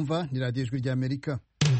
mwumva ni radiyo ijwi ry'Amerika.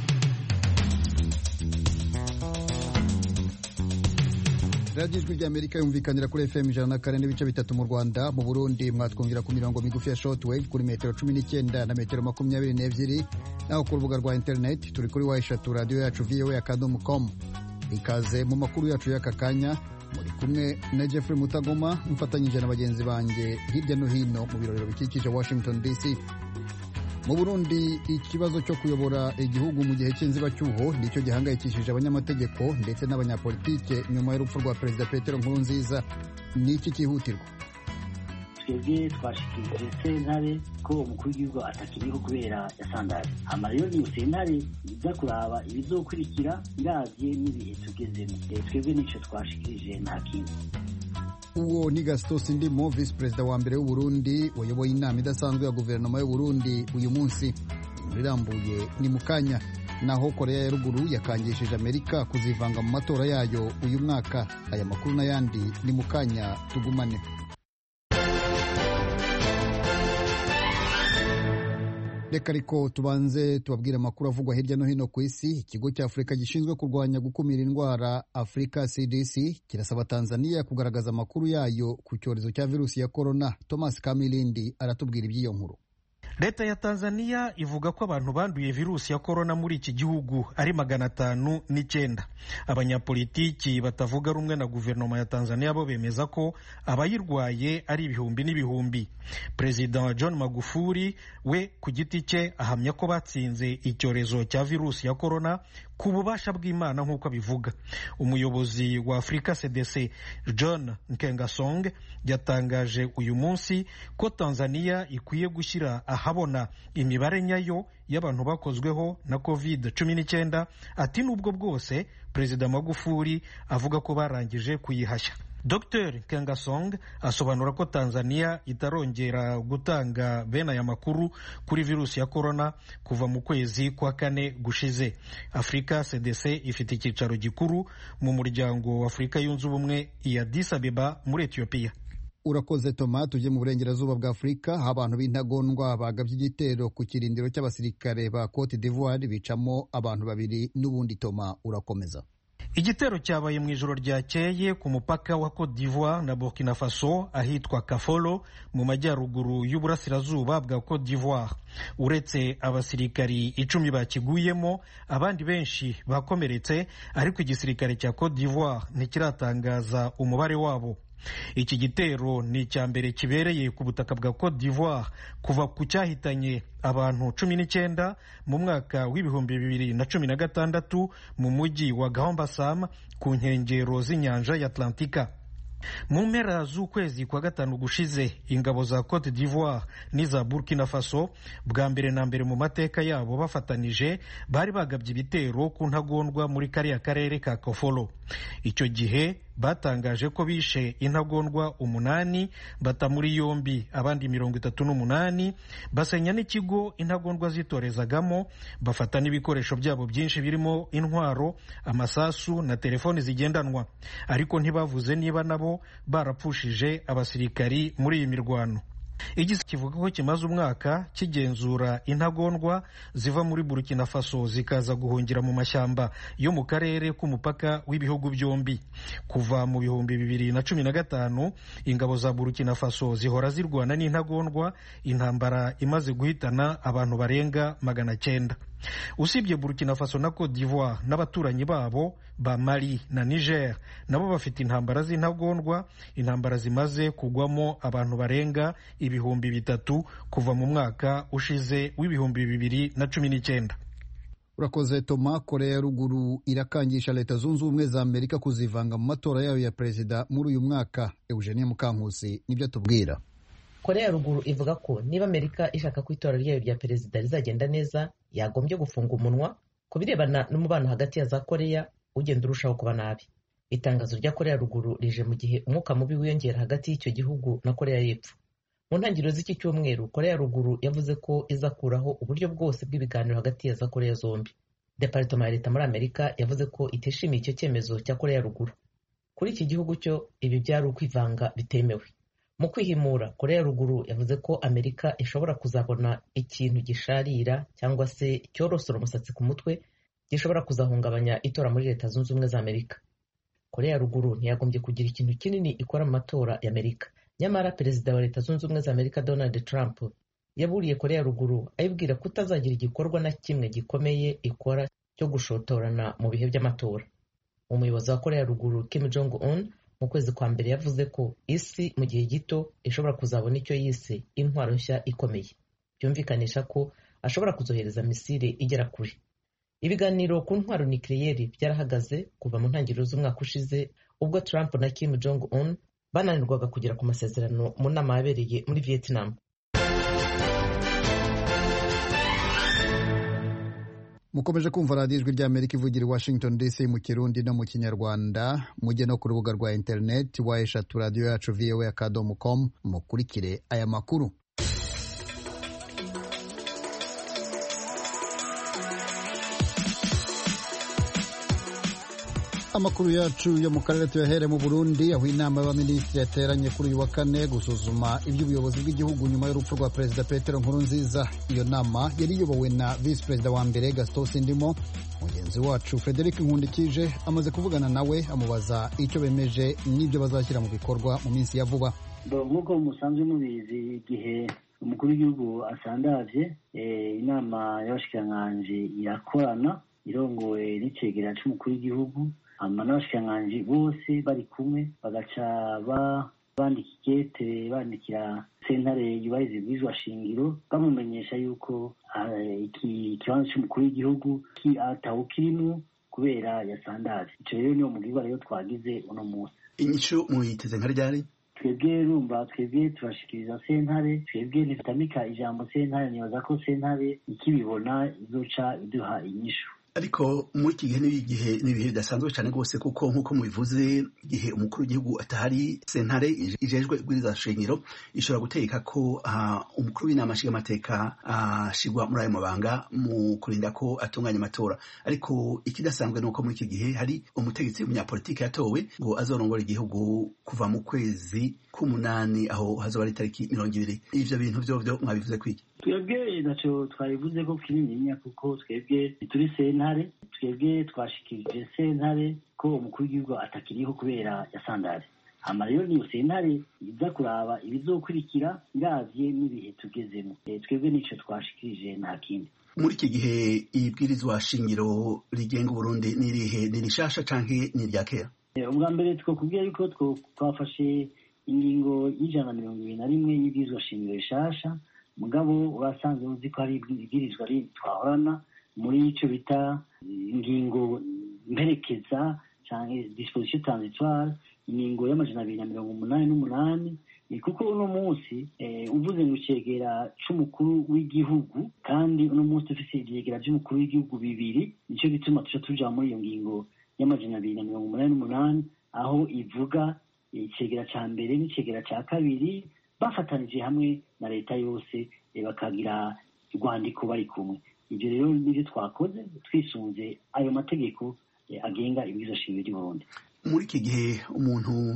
radiyo ijwi ry'Amerika yumvikanira kuri FM 104.3 mu Rwanda. Mu Burundi mwatwumvira ku mirongo migufi ya shortwave kuri metero 19 na metero 22, naho ku rubuga rwa internet turi kuri eshatu radio yacu voa.com. Ikaze mu makuru yacu y'aka kanya, muri kumwe na Jeffrey Mutagoma mfatanyije na bagenzi banjye hirya no hino mu birorero bikikije Washington DC. Mu Burundi ikibazo cyo kuyobora igihugu mu gihe cy'inzibacyuho nicyo gihangayikishije abanyamategeko ndetse n'abanyapolitike nyuma y'urupfu rwa Perezida Petero Nkurunziza. Ni iki cyihutirwa? Twebwe twashikirije sentare ko umukuru w'igihugu atakiriho kubera yasandaye. Rero ni sentare iza kuraba ibizokurikira iravye n'ibihe tugezemo. Twebwe nico twashikirije nta kindi. Uwo ni Gaston Sindimo, Vice Perezida wa mbere w'u Burundi, wayoboye inama idasanzwe ya guverinoma y'u Burundi uyu munsi. Irambuye ni mukanya. Naho Korea ya Ruguru yakangishije Amerika kuzivanga mu matora yayo uyu mwaka. Aya makuru n'ayandi ni mukanya, tugumane. Reka ariko tubanze tubabwire amakuru avugwa hirya no hino ku isi. Ikigo cya Afurika gishinzwe kurwanya gukumira indwara Africa CDC kirasaba Tanzania kugaragaza amakuru yayo ku cyorezo cya virusi ya corona. Thomas Kamilindi aratubwira iby'iyo nkuru. Leta ya Tanzania ivuga ko abantu banduye virusi ya corona muri iki gihugu ari 509. Abanyapolitiki batavuga rumwe na guverinoma ya Tanzania bo bemeza ko abayirwaye ari ibihumbi n'ibihumbi. President John Magufuli we ku giti cye ahamya ko batsinze icyorezo cya virusi ya corona ku bubasha bw'Imana nk'uko abivuga. Umuyobozi wa Africa CDC John Nkengasong yatangaje uyu munsi ko Tanzania ikwiye gushyira ahabona imibare nyayo y'abantu bakozweho na COVID-19. Ati nubwo bwose Perezida Magufuli avuga ko barangije kuyihashya. Dr. Nkengasong asobanura ko Tanzania itarongera gutanga bene aya makuru kuri virusi ya corona kuva mu kwezi kwa 4 gushize. Africa CDC ifite icyicaro gikuru mu muryango wa Afrika yunze ubumwe i Addis Abeba muri Ethiopia. Urakoze Toma. Tujye mu burengerazuba bwa Afurika. Abantu b'intagondwa bagabye igitero ku kirindiro cy'abasirikare ba Cote d'Ivoire bicamo abantu 2 n'ubundi. Toma, urakomeza. Igitero cyabaye mu ijoro ryakeye ku mupaka wa Cote d'Ivoire na Burkina Faso ahitwa Kafolo mu majyaruguru y'uburasirazuba bwa Cote d'Ivoire. Uretse abasirikari 10 bakiguyemo, abandi benshi bakomeretse, ariko igisirikare cya Cote d'Ivoire ntikiratangaza umubare wabo. Iki gitero ni icya mbere kibereye ku butaka bwa Cote d'Ivoire kuva ku cyahitanye abantu 19 mu mwaka w'ibihumbi 2016 mu mujyi wa Gahombasam ku nkengero z'inyanja ya Atlantika. Mu mpera z'ukwezi kwa 5 gushize, ingabo za Cote d'Ivoire n'iza Burkina Faso bwa mbere na mbere mu mateka yabo bafatanije bari bagabye ibitero ku ntagondwa muri kariya karere ka Kafolo. Icyo gihe batangaje ko bishe intagondwa 8, bata muri yombi abandi 38, basenya n'ikigo intagondwa zitorezagamo, bafata n'ibikoresho byabo byinshi birimo intwaro, amasasu na telefoni zigendanwa. Ariko ntibavuze niba nabo barapfushije abasirikari muri iyi mirwano. Igisi kivuga ko kimaze umwaka kigenzura intagondwa ziva muri Burkina Faso zikaza guhungira mu mashyamba yo mu karere k'umupaka w'ibihugu byombi. Kuva mu bihumbi 2015 ingabo za Burkina Faso zihora zirwana n'intagondwa, intambara imaze guhitana abantu barenga 900. Usibye Burkina Faso na Cote d'Ivoire n'abaturanyi babo ba Mali na Niger nabo bafite intambara z'intagondwa, intambara zimaze kugwamo abantu barenga 3,000 kuva mu mwaka ushize w'ibihumbi 2019. Urakoze Toma. Korea ya Ruguru irakangisha Leta Zunze Ubumwe za Amerika kuzivanga mu matora yayo ya perezida muri uyu mwaka. Eugenie Mukankusi nibyo tubwira. Korea ya Ruguru ivuga ko niba Amerika ishaka ko itora ryayo rya perezida rizagenda neza, yagombye gufunga umunwa ku birebana n'umubano hagati ya za Korea ugenda urushaho kuba nabi. Itangazo rya Korea ya Ruguru rije mu gihe umwuka mubi wiyongera hagati y'icyo gihugu na Korea y'Epfo. Mu ntangiriro z'iki cyumweru, Korea ya Ruguru yavuze ko izakuraho uburyo bwose bw'ibiganiro hagati ya za Korea zombi. Departement ya Leta muri Amerika yavuze ko itishimiye icyo cyemezo cya Korea ya Ruguru. Kuri iki gihugu cyo ibi byari ukwivanga bitemewe. mu kwihimura korea ya ruguru yavuze ko amerika ishobora kuzabona ikintu gisharira cyangwa se cyorosora umusatsi ku mutwe gishobora kuzahungabanya itora muri leta zunze ubumwe za amerika. korea ya ruguru ntiyagombye kugira ikintu kinini ikora mu matora ya amerika, nyamara perezida wa leta zunze ubumwe za amerika Donald Trump yaburiye korea ya ruguru ayibwira ko utazagira igikorwa na kimwe gikomeye ikora cyo gushotorana mu bihe by'amatora. umuyobozi wa korea ya ruguru Kim Jong Un mu kwezi kwa mbere yavuze ko isi mu gihe gito ishobora kuzabona icyo yise intwaro nshya ikomeye, byumvikanisha ko ashobora kuzohereza misile igera kure. ibiganiro ku ntwaro nikiriyeri byarahagaze kuva mu ntangiriro z'umwaka ushize ubwo Trump na Kim Jong Un bananirwaga kugera ku masezerano mu nama yabereye muri Vietnam. mukomeje kumva radiyo ijwi ry'Amerika ivugira i Washington DC mu Kirundi no mu Kinyarwanda. mujye no ku rubuga rwa interineti eshatu radiyo yacu voa.com mukurikire aya makuru. amakuru yacu yo mu karere tuyahere mu Burundi, aho inama y'abaminisitiri yateranye kuri uyu wa kane gusuzuma iby'ubuyobozi bw'igihugu nyuma y'urupfu rwa perezida Petero Nkurunziza. iyo nama yari iyobowe na visi perezida wa mbere Gaston Sindimo. mugenzi wacu Frederic Nkundikije amaze kuvugana nawe amubaza icyo bemeje n'ibyo bazashyira mu bikorwa mu minsi ya vuba. nk'uko musanzwe mubizi, igihe umukuru w'igihugu asandavye, inama y'abashikiranganji irakorana irongowe n'icegera c'umukuru w'igihugu, n'abashikiranganji bose bari kumwe bagaca bandika ikete bandikira sentare yubahiriza ibwirizwa shingiro bamumenyesha yuko ikibanza c'umukuru w'igihugu atawukirimwo kubera yasandaje. ico rero niwo mugirwa rero twagize uno munsi. inyishu muyiteze nka ryari? twebwe turashikiriza sentare, twebwe ntitamika ijambo sentare, nibaza ko sentare ikibibona izoca iduha inyishu. ariko muri iki gihe n'ibihe bidasanzwe cyane rwose, kuko nk'uko mubivuze igihe umukuru w'igihugu atahari, sentare ijejwe ibwirizwa shingiro ishobora gutegeka ko umukuru w'inama nshingamateka ashigwa muri ayo mabanga mu kurinda ko atunganya amatora. ariko ikidasanzwe ni uko muri iki gihe hari umutegetsi w'umunyapolitiki yatowe ngo azorongora igihugu kuva mu kwezi k'umunani, aho hazoba ari itariki 20. ivyo bintu vyovyo mwabivuze kwiki? twebwe naco twabivuze ko kinininya, kuko twebwe turi sentare, twebwe twashikirije sentare ko umukuru w'igihugu atakiriho kubera yasandaje. hama rero niyo sentare iza kuraba ibizokurikira iravye n'ibihe tugezemo. twebwe nico twashikirije, nta kindi. muri iki gihe ibwirizwa shingiro rigenga Burundi n'irihe? ni rishasha canke ni irya kera? ubwa mbere twokubwira yuko twafashe ingingo y'121 y'ibwirizwa shingiro rishasha, mugabo urasanzwe uzi ko hari ibwirizwa rindi twahorana muri ico bita ingingo mperekeza canke disposition transitoire, ingingo y'288. kuko uno munsi uvuze ngo icegera c'umukuru w'igihugu, kandi uno munsi dufise ivyegera vy'umukuru w'igihugu bibiri, nico gituma tuca tuja muri iyo ngingo y'288 aho ivuga icegera ca mbere n'icegera ca kabiri bafatanije hamwe na leta yose, bakagira urwandiko bari kumwe. ivyo rero nivyo twakoze twisunze ayo mategeko agenga ibwirizwa shingiro ry'Uburundi. muri iki gihe umuntu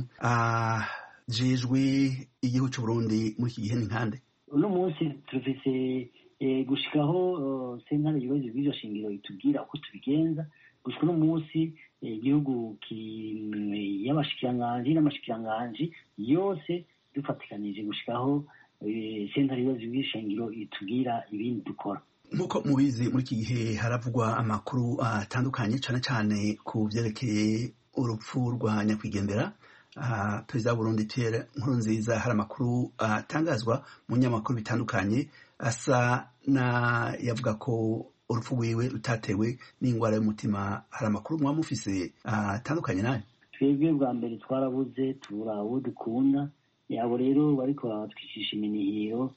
ajejwe igihugu c'Uburundi muri iki gihe ni nkande? uno munsi turafise gushikaho sentare yubahiriza ibwirizwa shingiro itubwira uko tubigenza. gushika uno munsi igihugu y'abashikiranganji n'amashikiranganji yose dufatikanije gushikaho sentare yubahiriza ibwirizwa shingiro itubwira ibindi dukora. nk'uko mubizi muri iki gihe haravugwa amakuru atandukanye cane cane ku vyerekeye urupfu rwa nyakwigendera perezida wa Burundi Pierre Nkurunziza. hari amakuru atangazwa mu nyamakuru bitandukanye asa na yavuga ko urupfu rwiwe rutatewe n'ingwara y'umutima. hari amakuru muba mufise atandukanye nayo? twebwe bwa mbere twarabuze tubura uwo dukunda, abo rero bariko baratwicisha iminihiro,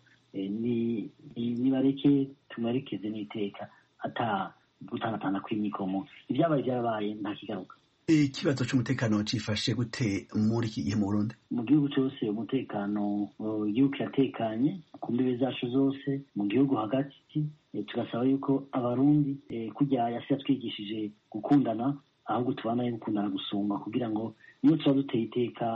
nibareke tumwerekeze n'iteka ata gutangatana kw'imikomo. ibyabaye byarabaye, nta kigaruka. ikibazo c'umutekano cifashe gute muri iki gihe mu Burundi? mu gihugu cose umutekano, igihugu kiratekanye ku mbibe zacu zose, mu gihugu hagati. tugasaba yuko abarundi kurya yasi yatwigishije gukundana, ahubwo tubanaye gukundana gusumba, kugira ngo niyo tuba duteye iteka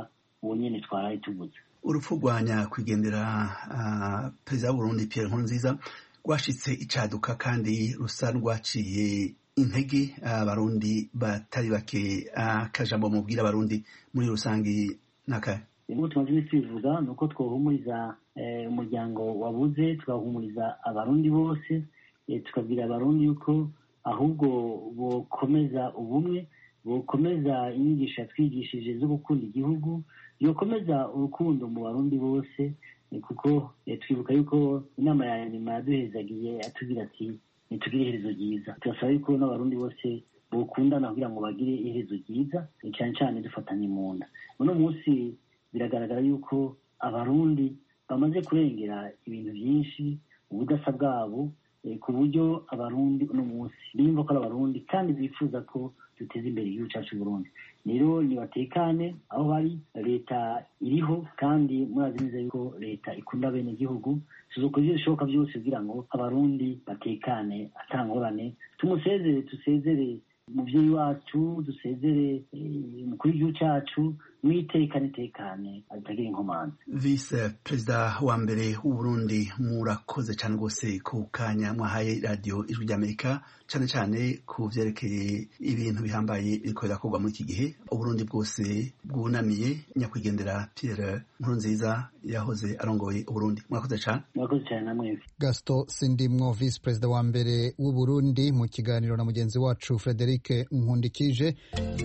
uwo nyene twaraye tuvuze. Urupfu rwa nyakwigendera perezida w'Uburundi Pierre Nkurunziza rwashitse icaduka kandi rusa rwaciye intege abarundi batari bake. Akajambo mubwira abarundi muri rusangi nakahe? Ubu tumaze kwivuga nuko twohumuriza umuryango wabuze, twahumuriza abarundi bose, tukabwira abarundi yuko ahubwo bokomeza ubumwe, bokomeza inyigisho yatwigishije zo gukunda igihugu, yokomeza urukundo mu barundi bose, kuko twibuka yuko inama ya nyuma yaduhezagiye atubwira ati nitugire iherezo ryiza. Turasaba yuko n'abarundi bose bokundana kugira ngo bagire iherezo ryiza, cyane cyane dufatanye mu nda. Uno munsi biragaragara yuko abarundi bamaze kurengera ibintu byinshi, ubudasa bwabo, ku buryo abarundi uno munsi biyumva ko ari abarundi kandi bifuza ko duteza imbere igihugu cyacu Burundi. Rero nibatekane aho bari, leta iriho kandi murazi neza yuko leta ikunda bene igihugu, tuzokora ibishoboka byose kugira ngo abarundi batekane atangorane. Tusezere umuvyeyi wacu, dusezere umukuru w'igihugu cyacu, tekane atagira inkomanzi. Vice Perezida wa mbere w'Uburundi, murakoze cyane rwose ku kanya mwahaye radio Ijwi ry'Amerika, cyane cyane ku vyerekeye ibintu bihambaye biriko birakorwa muri iki gihe. Uburundi bwose bwunamiye nyakwigendera Pierre Nkurunziza yahoze arongoye Uburundi. Murakoze cyane. Murakoze cyane namwe. Gaston Sindimwo, Vice Perezida wa mbere w'Uburundi, mu kiganiro na mugenzi wacu Frederic Nkundikije.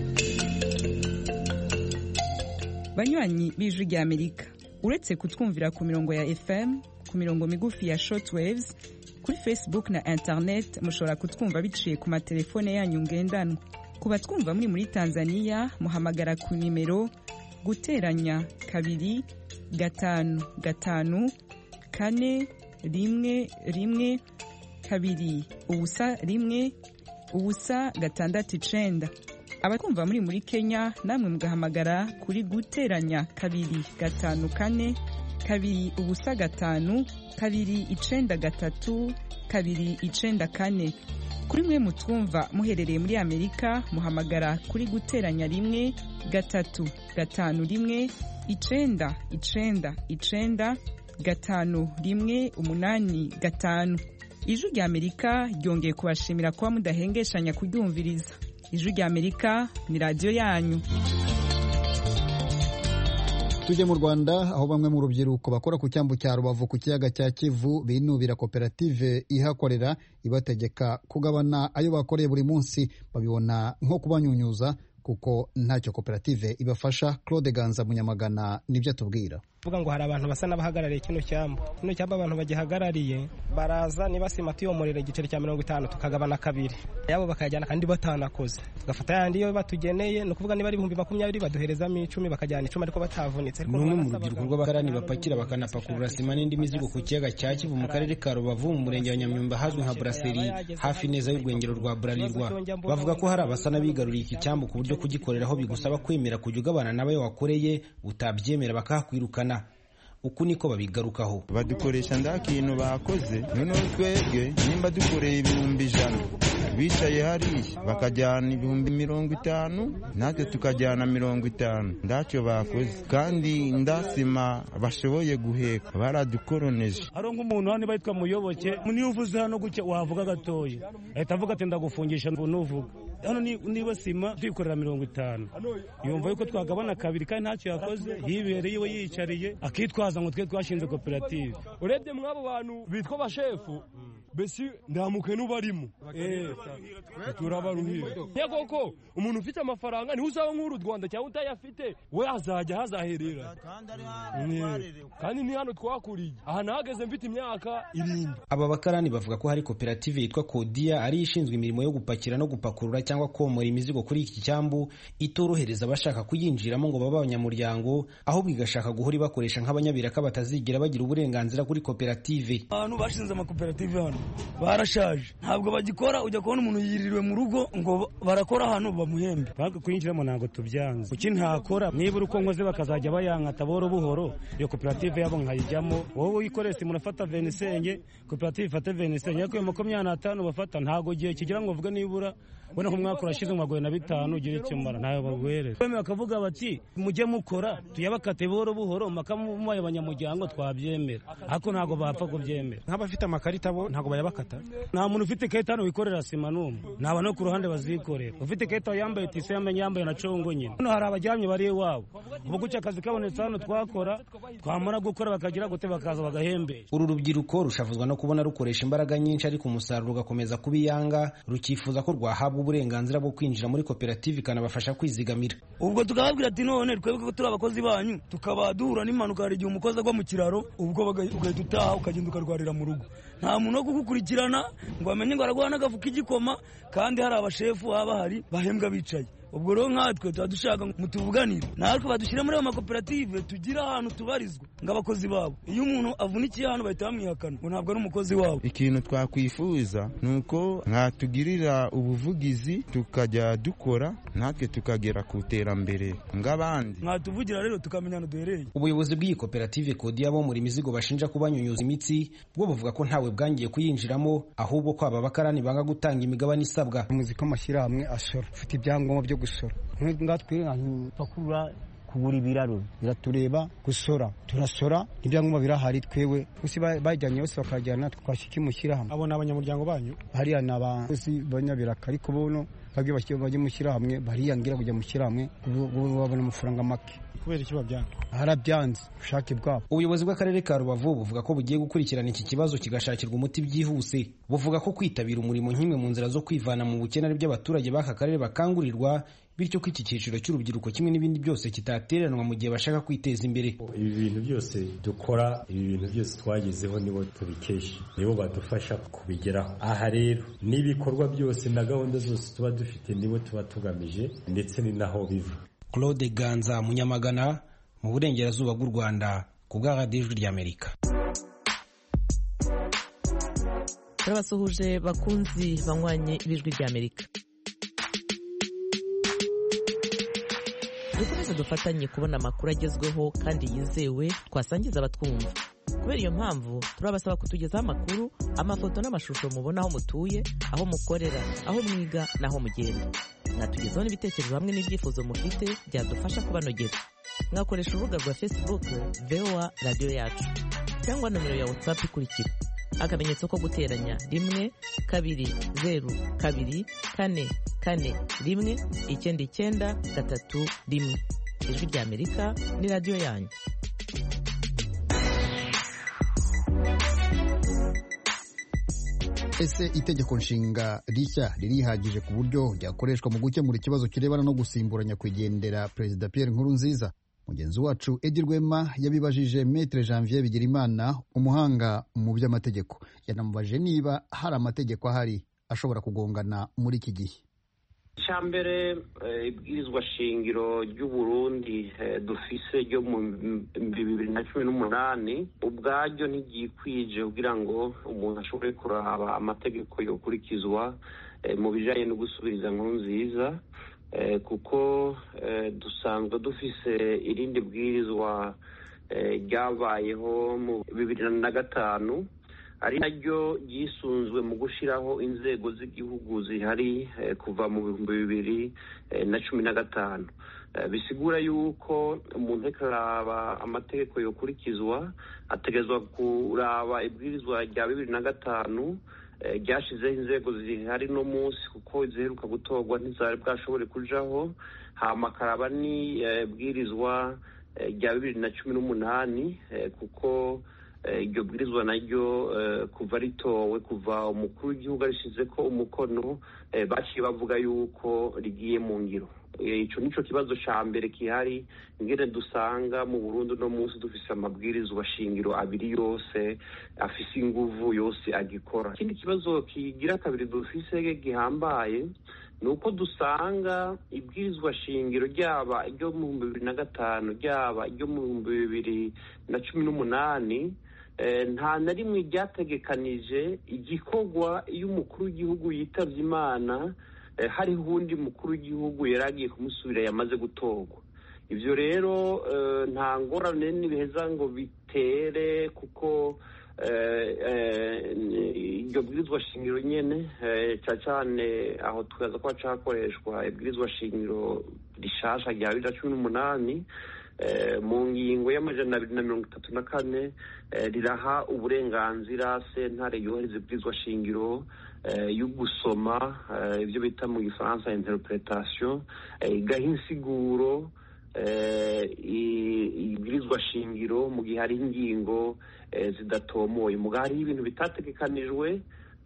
Banywanyi b'Ijwi ry'Amerika, uretse kutwumvira ku mirongo ya FM, ku mirongo migufi ya shortwaves, kuri Facebook na internet mushobora kutwumva biciye ku matelefone yanyu ngendanwa. Ku batwumva muri Tanzania muhamagara ku nimero guteranya 2 5 5 4 1 1 2 ubusa 1 ubusa 6 abakumva muri Kenya namwe mugahamagara kuri guteranya 2 5 4 2 ubusa 5 2 9 3 2 9 kuri mwe mutwumva muherereye muri Amerika muhamagara kuri guteranya 1 3 5 1 9 9 9 5 1 8 5. Ijwi ry'Amerika ryongeye kubashimira kuba mudahengeshanya kuryumviriza. Ijwi ry'Amerika ni radio yanyu. Tujye mu Rwanda, aho bamwe mu rubyiruko bakora ku cyambu cya Rubavu ku kiyaga cya Kivu binubira koperative ihakorera ibategeka kugabana ayo bakoreye buri munsi. Babibona nko kubanyunyuza kuko ntacyo koperative ibafasha. Claude Ganza Munyamagana nibyo atubwira. Vuga ngo hari abantu basa n'abahagarariye kino cyambu abantu bagihagarariye baraza nibasima tuyomorera igiceri cya 50 tukagabana 2 yabo bakajyana kandi batanakoze, tugafata yandi yo batugeneye, no kuvuga niba ari 2020 baduherezamo 10 bakajyana 10 ariko batavunitse. Numwe mu rubyiruko rw'abakarani bapakira bakanapakurura sima n'indi mizigo ku kiyaga cya Kivu mu karere ka Rubavu mu murenge wa Nyamyumba hazwi nka Brasserie hafi neza y'urwengero rwa Bralirwa. Bavuga ko hari abasana bigaruriye iki cyambu ku buryo kugikoreraho bigusaba kwemera kujya ugabana nabayo wakoreye, utabyemera bakakwirukana. Uku niko babigarukaho. Badukoresha ndakintu bakoze, noneho twebwe nimba dukoreye 100,000 bicaye hariya bakajyana 50,000 natwe tukajyana 50, ndacyo bakoze kandi ndasima bashoboye guheka baradukoroneje. Aro nk'umuntu hano bayitwa Muyoboke, niyo uvuze hano gucye wavuga gatoya ahita avuga ati ndagufungisha nuvuga hano niba sima twikorera 50, yumva yuko twagabana 2 kandi ntacyo yakoze, yibereye iwe yicariye akitwaza ngo twe twashinze koperative. Urebye mwabo bantu bitwa bashefu besi ndamuke nubarimo turabaruhira koko umuntu ufite amafaranga ni uzaba nk'uru Rwanda cyangwa utayafite we azajya hazaherera kandi ni hano twakuriye aha nahageze mfite imyaka 7. Aba bakarani bavuga ko hari koperative yitwa Kodia ari ishinzwe imirimo yo gupakira no gupakurura cyangwa komora imizigo kuri iki cyambu, itorohereza abashaka kuyinjiramo ngo baba abanyamuryango, aho bigashaka guhora bakoresha nk'abanyabiraka batazigira bagira uburenganzira kuri koperative. Abantu bashinze amakoperative hano barashaje ntabwo bagikora. Ujya kubona umuntu yiririwe mu rugo ngo barakora ahantu bamuhembe. Banki kuyinjiramo ntabwo tubyanze, kuki ntakora nibura uko nkoze bakazajya bayankata buhoro buhoro, iyo koperative yabo nkayijyamo. Wowe uyikoreye simu urafata 25, koperative ifate 25, ariko 25 bafata ntabwo gihe kigira ngo uvuge nibura ubona ko umwaka urashize umwagoye na 5 ugira icyo mara ntayo bagwere. Bakavuga bati mujye mukora tuyabakate buhoro buhoro makamubaye abanyamuryango twabyemera, ariko ntabwo bapfa kubyemera. Nk'abafite amakarita bo ntabwo bayabakata. Nta muntu ufite karita hano wikorera sima n'umwe, naba no ku ruhande bazikorera. Ufite karita yambaye tise yambaye na congo nyine. Hano hari abajyamye bari iwabo, ubu gucya akazi kabonetse hano twakora, twamara gukora bakagira gute bakaza bagahembe. Uru rubyiruko rushavuzwa no kubona rukoresha imbaraga nyinshi ariko umusaruro ugakomeza kubiyanga, rukifuza ko rwahabwa uburenganzira bwo kwinjira muri koperative ikanabafasha kwizigamira. Ubwo tukababwira ati none twebwe ko turi abakozi banyu, tukaba duhura n'impanuka, hari igihe umukozi agwa mu kiraro, ubwo ugahita utaha ukagenda ukarwarira mu rugo. Nta muntu wo kugukurikirana ngo amenye ngo aragwa n'agafu k'igikoma, kandi hari abashefu baba bahari bahembwa bicaye. Ubwo rero nkatwe tuba dushaka mutuvuganire, natwe badushyira muri ayo makoperative tugira ahantu tubarizwa ng'abakozi babo. Iyo umuntu avunikiye hano bahita bamwihakana ngo ntabwo ari umukozi wabo. Ikintu twakwifuza nuko mwatugirira ubuvugizi tukajya dukora natwe tukagera ku iterambere ng'abandi. Mwatuvugira rero tukamenya duhereye. Ubuyobozi bw'iyi koperative Kodia bo muri imizigo bashinja kubanyunyuza imitsi bwo buvuga ko ntawe bwangiye kuyinjiramo, ahubwo ko aba bakarani banga gutanga imigabane isabwa. Umuziko amashyirahamwe asora ufite ibyangombwa byo gusora. Ngatwe pakura kugura ibiraro biratureba gusora, turasora ibyangombwa birahari twebwe gusi bajyanye bose bakajyana twashiki mushyirahamwe. Abo n'abanyamuryango banyu hariya n'abakozi banyabiraka, ariko bono bajye mushyirahamwe bariyangira kujya mushyirahamwe babona amafaranga make. Kubera iki babyanga? Harabyanze ubushake bwabo. Ubuyobozi bw'akarere ka Rubavu buvuga ko bugiye gukurikirana iki kibazo kigashakirwa umuti byihuse. Buvuga ko kwitabira umurimo nk'imwe mu nzira zo kwivana mu bukene ari by'abaturage b'aka karere bakangurirwa, bityo ko iki cyiciro cy'urubyiruko kimwe n'ibindi byose kitateranwa mu gihe bashaka kwiteza imbere. Ibi bintu byose dukora, ibi bintu byose twagezeho nibo tubikesha, nibo badufasha kubigeraho. Aha rero n'ibikorwa byose na gahunda zose tuba dufite nibo tuba tugamije, ndetse ni naho biva. Claude Ganza Munyamagana mu burengerazuba bw'u Rwanda ku bwa Radio Ijwi ry'Amerika. Turabasuhuje bakunzi banywanye b'Ijwi ry'Amerika. Dukomeze dufatanye kubona amakuru agezweho kandi yizewe twasangiza abatwumva. Kubera iyo mpamvu turabasaba kutugezaho amakuru, amafoto n'amashusho mubona aho mutuye, aho mukorera, aho mwiga n'aho mugenda. Mwatugezaho n'ibitekerezo hamwe n'ibyifuzo mufite byadufasha kubanogera. Mwakoresha urubuga rwa Facebook VOA Radio Yacu cyangwa nomero ya WhatsApp ikurikira: akamenyetso ko guteranya 1 2 0 2 4 4 1 9 3 1. Ijwi ry'Amerika ni radio yanyu. Ese itegeko nshinga rishya ririhagije ku buryo ryakoreshwa mu gukemura ikibazo kirebana no gusimburanya kwigendera Perezida Pierre Nkurunziza? Mugenzi wacu Edi Rwema yabibajije Maître Janvier Bigirimana, umuhanga mu by'amategeko. Yanamubajije niba hari amategeko ahari ashobora kugongana muri iki gihe. Cyambere ibwirizwa shingiro ry'u Burundi dufise ryo mu 2018 ubwaryo ntigikwije kugira ngo umuntu ashobore kuraba amategeko yokurikizwa mu bijanye no gusubiriza Nkurunziza, kuko dusanzwe dufise irindi bwirizwa ryabayeho mu 2005 ari naryo yisunzwe mu gushiraho inzego z'igihugu zihari kuva mu 2015. Bisigura yuko umuntu akaraba amategeko yokurikizwa ategezwa kuraba ibwirizwa rya 2005 ryashizeho inzego zihari no munsi, kuko ziheruka gutorwa ntizari bwashobore kujaho. Hama akaraba ni bwirizwa rya 2018 kuko iryo bwirizwa naryo kuva ritowe, kuva umukuru w'igihugu arishize ko umukono, baciye bavuga yuko rigiye mu ngiro. Ico nico kibazo ca mbere kihari, ingene dusanga mu Burundi no munsi dufise amabwirizwa shingiro abiri yose afise inguvu yose agikora. Ikindi kibazo kigira kabiri dufise gihambaye nuko dusanga ibwirizwa shingiro ryaba iryo mu 2005 ryaba iryo mu 2018 nta na rimwe ryategekanije igikorwa iyo umukuru w'igihugu yitavye Imana hariho uwundi mukuru w'igihugu yari agiye kumusubira yamaze gutorwa. Ivyo rero nta ngorane n'ibiheza ngo bitere kuko iryo bwirizwa shingiro nyene cane aho tukaza kuba cakoreshwa ibwirizwa shingiro rishasha rya 2018 mu ngingo y'amajana 234 riraha uburenganzira sentare yohereza ibwirizwa shingiro yo gusoma ibyo bita mu gifaransa interpretation igaha insiguro ibwirizwa shingiro mu gihe hari ingingo zidatomoye mu gihe hari ibintu bitategekanijwe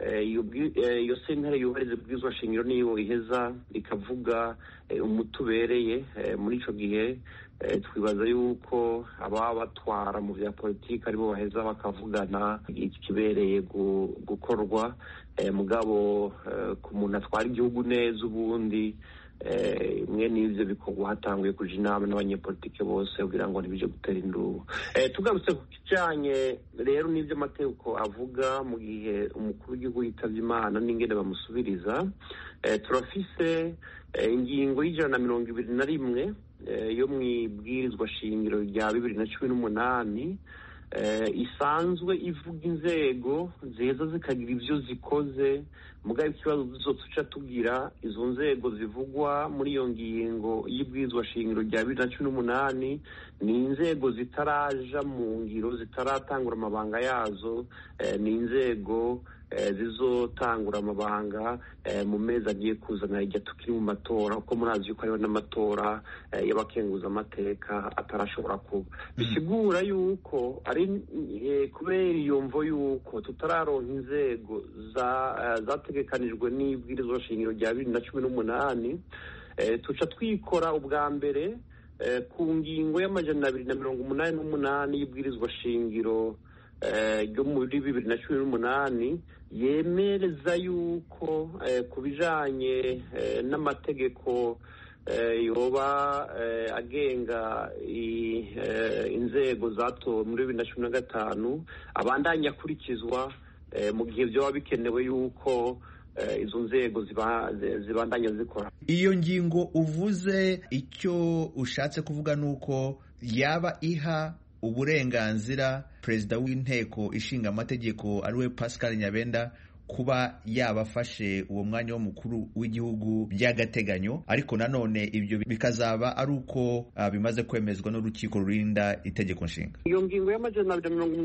iyo sentare yohereza ibwirizwa shingiro niyo iheza ikavuga umutubereye muri ico gihe twibaza yuko ababa batwara mu vya politiki aribo baheza bakavugana ikibereye gukorwa mugabo ku muntu atwara igihugu neza ubundi mwe n'ivyo bikorwa hatanguye kuja inama n'abanyepolitike bose kugira ngo ntibije gutera induru. Tugarutse ku kijanye rero n'ivyo amategeko avuga mu gihe umukuru w'igihugu yitavye Imana n'ingene bamusubiriza, turafise ingingo y'121 yo mwibwirizwa shingiro rya 2018 isanzwe ivuga inzego ziheza zikagira ivyo zikoze mugabe ikibazo tuzoca tugira izo nzego zivugwa muri iyo ngingo y'ibwirizwa shingiro rya 2018 ni inzego zitaraja mu ngiro zitaratangura amabanga yazo, ni inzego zizotangura amabanga mu mezi agiye kuzana igihe tukiri mu matora uko murazi yuko hariho n'amatora y'abakenguza amateka atarashobora kuba. Bisigura yuko ari kubera iyo mvo yuko tutararonka inzego zategekanijwe n'ibwirizwa shingiro rya 2018 tuca twikora ubwa mbere ku ngingo y'amajana 288 y'ibwirizwa shingiro ryo muri 2018 yemereza yuko ku bijanye n'amategeko yoba agenga inzego zatowe muri 2015 abandanya akurikizwa mu gihe vyoba bikenewe yuko izo nzego zibandanya zikora. Iyo ngingo uvuze icyo ushatse kuvuga nuko yaba iha uburenganzira perezida w'inteko ishinga amategeko ariwe Pascal Nyabenda kuba yabafashe uwo mwanya w'umukuru w'igihugu by'agateganyo, ariko nanone ibyo bikazaba ari uko bimaze kwemezwa n'urukiko rurinda itegeko nshinga. Iyo ngingo y'amajana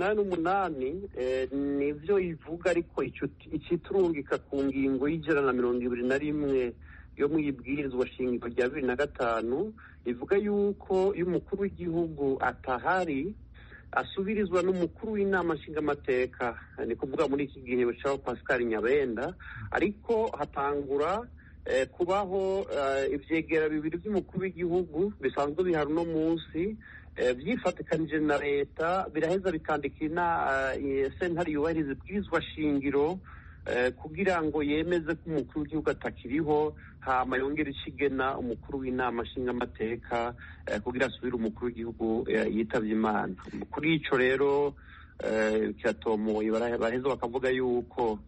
288 nivyo ivuga, ariko ikiturungika ku ngingo y'121 yo mwibwirizwa shingiro rya 2005 ivuga yuko iyo umukuru w'igihugu atahari asubirizwa n'umukuru w'inama nshingamateka, ni kuvuga muri iki gihe cya Pascal Nyabenda, ariko hatangura kubaho ivyegera bibiri by'umukuru w'igihugu bisanzwe bihari no munsi byifatikanije na leta, biraheza bikandika sentare yubahiriza ibwirizwa shingiro kugira ngo yemeze ko umukuru w'igihugu atakiriho, hama yongera ikigena umukuru w'inama nshingamateka kugira asubire umukuru w'igihugu yitavye Imana. Kuri ico rero kiratomoye, baraheza bakavuga yuko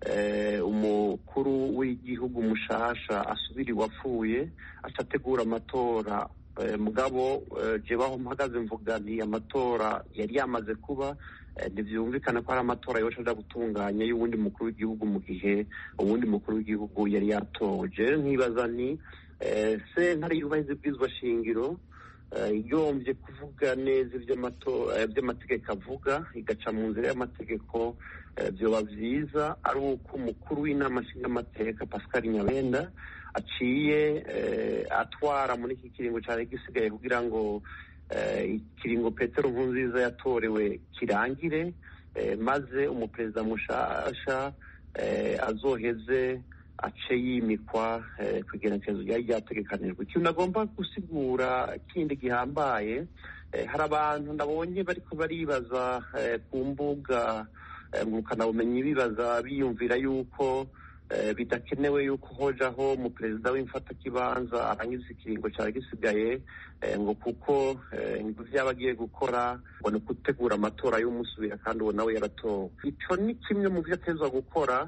umukuru w'igihugu mushasha asubira iwapfuye acategura amatora. Mugabo jebaho mpagaze mvuga nti amatora yari yamaze kuba, ntivyumvikana ko hari amatora yose aja gutunganya y'uwundi mukuru w'igihugu mu gihe uwundi mukuru w'igihugu yari yatoje. Nkibaza ni sentare yubahiriza ibwirizwa shingiro igombye kuvuga neza ivy'amategeko avuga, igaca mu nzira y'amategeko, vyoba vyiza ari uko umukuru w'inama nshingamateka Pascal Nyabenda aciye atwara muri iki kiringo cyari gisigaye kugira ngo ikiringo Petero Nkurunziza yatorewe kirangire, maze umuperezida mushasha azoheze ace yimikwa kwigenekerezo ryari ryategekanijwe. Ikintu nagomba gusigura kindi gihambaye, hari abantu ndabonye bariko baribaza ku mbuga ngurukanabumenyi bibaza biyumvira yuko bidakenewe yuko hojaho umuperezida w'imfatakibanza arangiza ikiringo cyari gisigaye ngo kuko ivyo agiye gukora ngo ni gutegura amatora y'umusubira kandi uwo nawe yaratowe. Ico ni kimwe mu vyo atezwa gukora.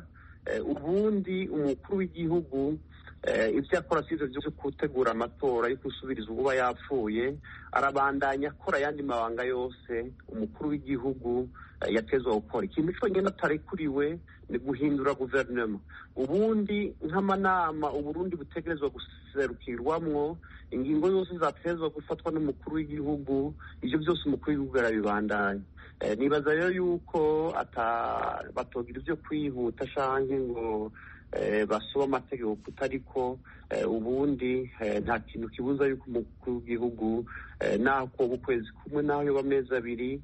Ubundi umukuru w'igihugu ibyo akora si ivyo vyo gutegura amatora yo gusubiriza uba yapfuye, arabandanya akora ayandi mabanga yose umukuru w'igihugu yatezwa gukora. Ikintu conyene atarekuriwe ni guhindura guverinoma. Ubundi nk'amanama Uburundi butegerezwa guserukirwamwo, ingingo zose zatezwa gufatwa n'umukuru w'igihugu, ivyo byose umukuru w'igihugu arabibandanya. Nibaza rero yuko batogira ivyo kwihuta canke ngo basuba amategeko kutariko ubundi nta kintu kibuza yuko umukuru w'igihugu naho koba ukwezi kumwe naho yoba amezi abiri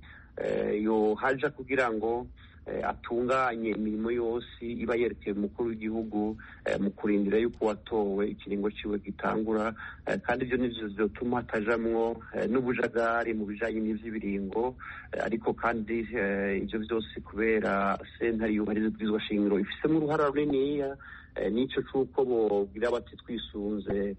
yohaja kugira ngo atunganye imirimo yose iba yerekeye umukuru w'igihugu mu kurindira yuko watowe ikiringo ciwe gitangura, kandi ivyo nivyo vyotuma hatajamwo n'ubujagari mu bijanye n'ivy'ibiringo. Ariko kandi ivyo vyose kubera sentare yubahiriza ibwirizwa shingiro ifisemo uruhara runiniya, nico c'uko bogira bati twisunze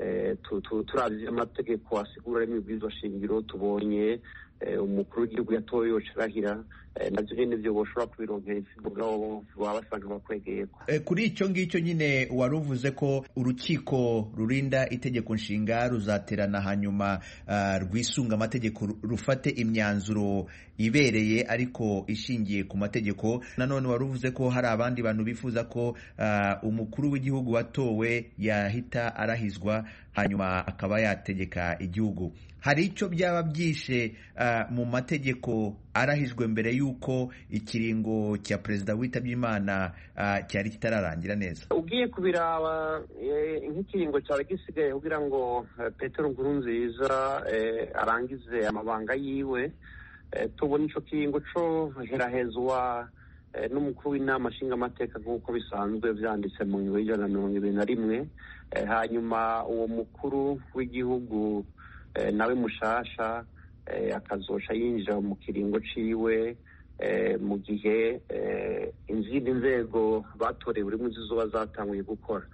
turavye amategeko asigura rimwe ibwirizwa shingiro, tubonye umukuru w'igihugu yatowe yocarahira, navyo nyene vyo boshobora kubironkera mugabo baba basanga bakwegeyeko. Kuri ico ngicyo nyine wari uvuze ko urukiko rurinda itegeko nshinga ruzaterana hanyuma rwisunga amategeko rufate imyanzuro ibereye ariko ishingiye ku mategeko. Nanone wari uvuze ko hari abandi bantu bifuza ko umukuru w'igihugu watowe yahita arahizwa hanyuma akaba yategeka igihugu. Hari icyo byaba byishe mu mategeko arahijwe mbere y'uko ikiringo cya perezida witabye Imana cyari kitararangira neza? Ugiye kubiraba nk'ikiringo cyari gisigaye kugira ngo Petero Nkurunziza arangize amabanga yiwe, tubona ico kiringo co herahezwa n'umukuru w'inama nshingamateka nk'uko bisanzwe vyanditse mu ngingo y'ijana na 121. Hanyuma uwo mukuru w'igihugu nawe mushasha akazoca yinjira mu kiringo ciwe mu gihe izindi nzego batorewe rimwe zizoba zatanguye gukora.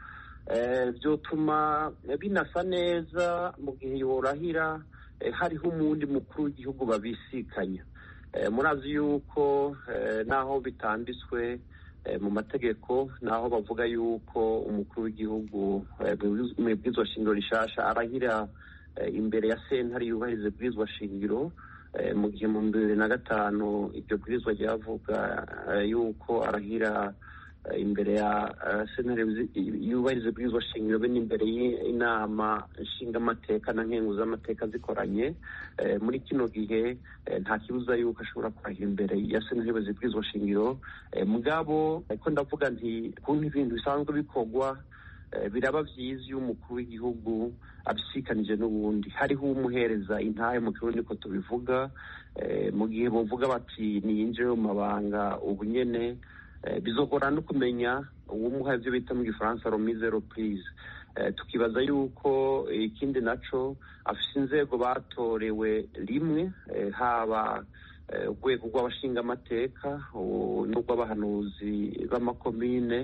Vyotuma binasa neza mu gihe yorahira hariho umundi mukuru w'igihugu babisikanya. Murazi yuko naho bitanditswe mu mategeko, naho bavuga yuko umukuru w'igihugu mu bwirizwa shingiro rishasha arahira imbere ya sentare yubahiriza ibwirizwa shingiro, mu gihe mu 2005 iryo bwirizwa ryavuga yuko arahira imbere ya sentare yubahiriza ibwirizwa shingiro be n'imbere y'inama nshingamateka na nkenguzamateka zikoranye. Muri kino gihe nta kibuza yuko ashobora kurahira imbere ya sentare yubahiriza ibwirizwa shingiro. Mugabo ariko ndavuga nti kuntu ibintu bisanzwe bikorwa biraba vyiza iyo umukuru w'igihugu abisikanije n'ubundi hariho umuhereza intahe mu kirundi ko tubivuga, mu gihe bovuga bati niyinjire mu mabanga ubu nyene bizogora no kumenya uwumuha ivyo bita mu gifaransa remise reprise. Tukibaza yuko ikindi naco afise inzego batorewe rimwe, haba urwego rw'abashingamateka n'urw'abahanuzi b'amakomine.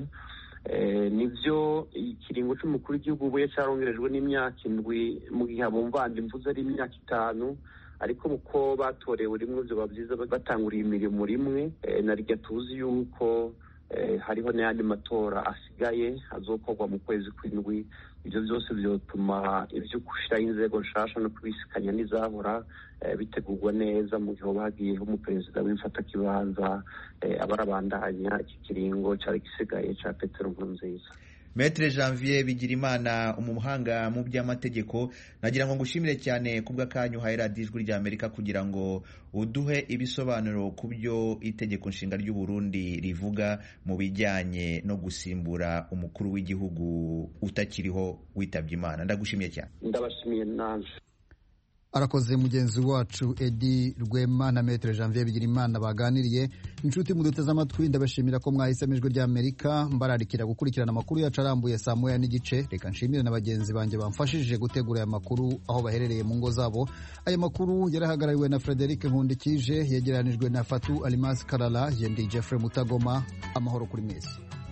Nivyo ikiringo c'umukuru w'igihugu ubuye carongerejwe n'imyaka 7 mu gihe abumvandi mvuze ari imyaka 5, ariko muko batorewe rimwe vyo bavyiza batanguriye imirimo rimwe. Narirya tuzi yuko hariho n'ayandi matora asigaye azokorwa mu kwezi kw'indwi. Ivyo vyose vyotuma ivyo gushiraho inzego nshasha no kubisikanya n'izahora bitegurwa neza mu gihe bagiyeho umuperezida w'imfatakibanza abarabandanya iki kiringo cari gisigaye ca Petero Nkurunziza. Maître Janvier Bigirimana, umuhanga mu by'amategeko, nagira ngo ngushimire cyane kubw'akanyu uhaye radiyo Ijwi ry'Amerika kugira ngo uduhe ibisobanuro ku byo itegeko nshinga ry'u Burundi rivuga mu bijyanye no gusimbura umukuru w'igihugu utakiriho witabye Imana. Ndagushimiye cyane. Ndabashimiye nanje. Arakoze mugenzi wacu Edi Rwema na Maître Janvier Bigirimana baganiriye. Inshuti muduteze amatwi, ndabashimira ko mwahisemo Ijwi ry'Amerika. Mbararikira gukurikirana amakuru yacu arambuye saa 1:30. Reka nshimire na bagenzi banjye bamfashije gutegura aya makuru aho baherereye mu ngo zabo. Aya makuru yarahagarariwe na Frederic Nkundikije, yegeranijwe na Fatu Alimas Karala, yendi Jeffrey Mutagoma. Amahoro kuri mwese.